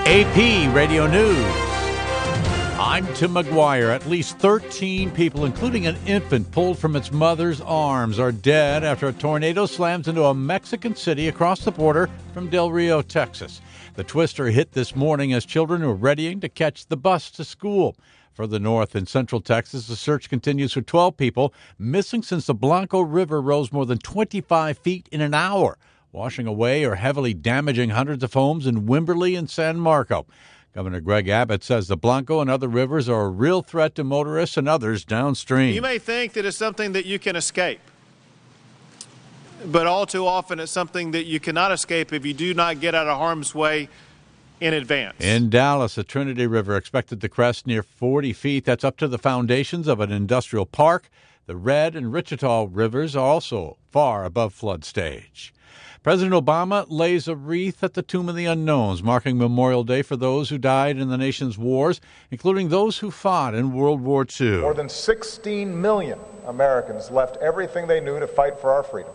AP Radio News. I'm Tim McGuire. At least 13 people, including an infant pulled from its mother's arms, are dead after a tornado slams into a Mexican city across the border from Del Rio, Texas. The twister hit this morning as children were readying to catch the bus to school. Further north in central Texas, the search continues for 12 people missing since the Blanco River rose more than 25 feet in an hour, washing away or heavily damaging hundreds of homes in Wimberley and San Marco. Governor Greg Abbott says the Blanco and other rivers are a real threat to motorists and others downstream. You may think that it's something that you can escape, but all too often it's something that you cannot escape if you do not get out of harm's way in advance. In Dallas, the Trinity River expected to crest near 40 feet. That's up to the foundations of an industrial park. The Red and Wichita rivers are also far above flood stage. President Obama lays a wreath at the Tomb of the Unknowns, marking Memorial Day for those who died in the nation's wars, including those who fought in World War II. More than 16 million Americans left everything they knew to fight for our freedom.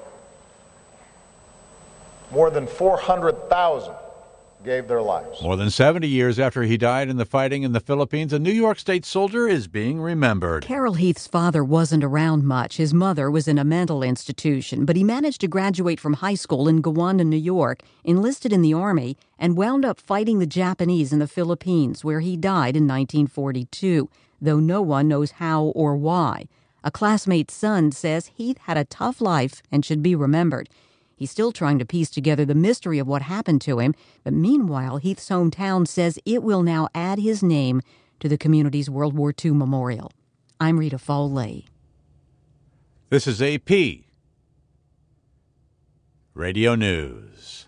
More than 400,000 gave their lives. More than 70 years after he died in the fighting in the Philippines, a New York State soldier is being remembered. Carol Heath's father wasn't around much. His mother was in a mental institution, but he managed to graduate from high school in Gowanda, New York, enlisted in the Army, and wound up fighting the Japanese in the Philippines, where he died in 1942, though no one knows how or why. A classmate's son says Heath had a tough life and should be remembered. He's still trying to piece together the mystery of what happened to him, but meanwhile, Heath's hometown says it will now add his name to the community's World War II memorial. I'm Rita Foley. This is AP Radio News.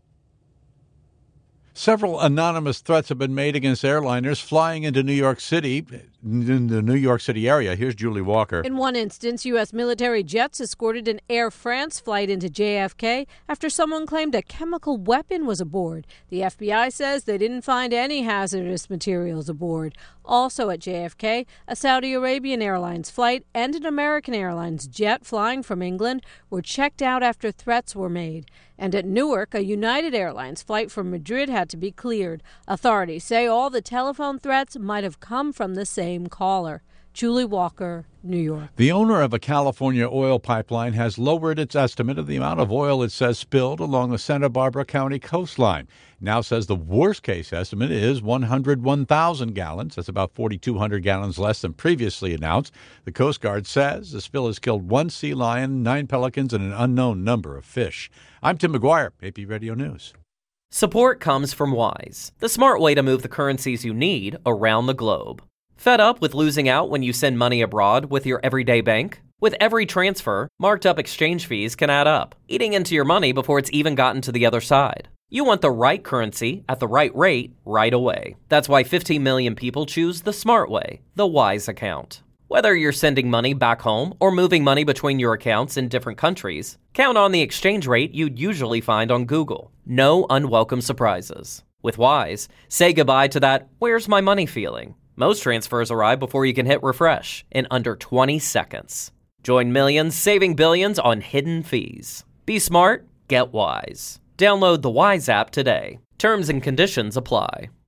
Several anonymous threats have been made against airliners flying into New York City, in the New York City area. Here's Julie Walker. In one instance, U.S. military jets escorted an Air France flight into JFK after someone claimed a chemical weapon was aboard. The FBI says they didn't find any hazardous materials aboard. Also at JFK, a Saudi Arabian Airlines flight and an American Airlines jet flying from England were checked out after threats were made. And at Newark, a United Airlines flight from Madrid had to be cleared. Authorities say all the telephone threats might have come from the same caller. Julie Walker, New York. The owner of a California oil pipeline has lowered its estimate of the amount of oil it says spilled along the Santa Barbara County coastline. Now says the worst-case estimate is 101,000 gallons. That's about 4,200 gallons less than previously announced. The Coast Guard says the spill has killed 1 sea lion, 9 pelicans, and an unknown number of fish. I'm Tim McGuire, AP Radio News. Support comes from Wise, the smart way to move the currencies you need around the globe. Fed up with losing out when you send money abroad with your everyday bank? With every transfer, marked up exchange fees can add up, eating into your money before it's even gotten to the other side. You want the right currency at the right rate right away. That's why 15 million people choose the smart way, the Wise account. Whether you're sending money back home or moving money between your accounts in different countries, count on the exchange rate you'd usually find on Google. No unwelcome surprises. With Wise, say goodbye to that "where's my money" feeling. Most transfers arrive before you can hit refresh in under 20 seconds. Join millions saving billions on hidden fees. Be smart, get Wise. Download the Wise app today. Terms and conditions apply.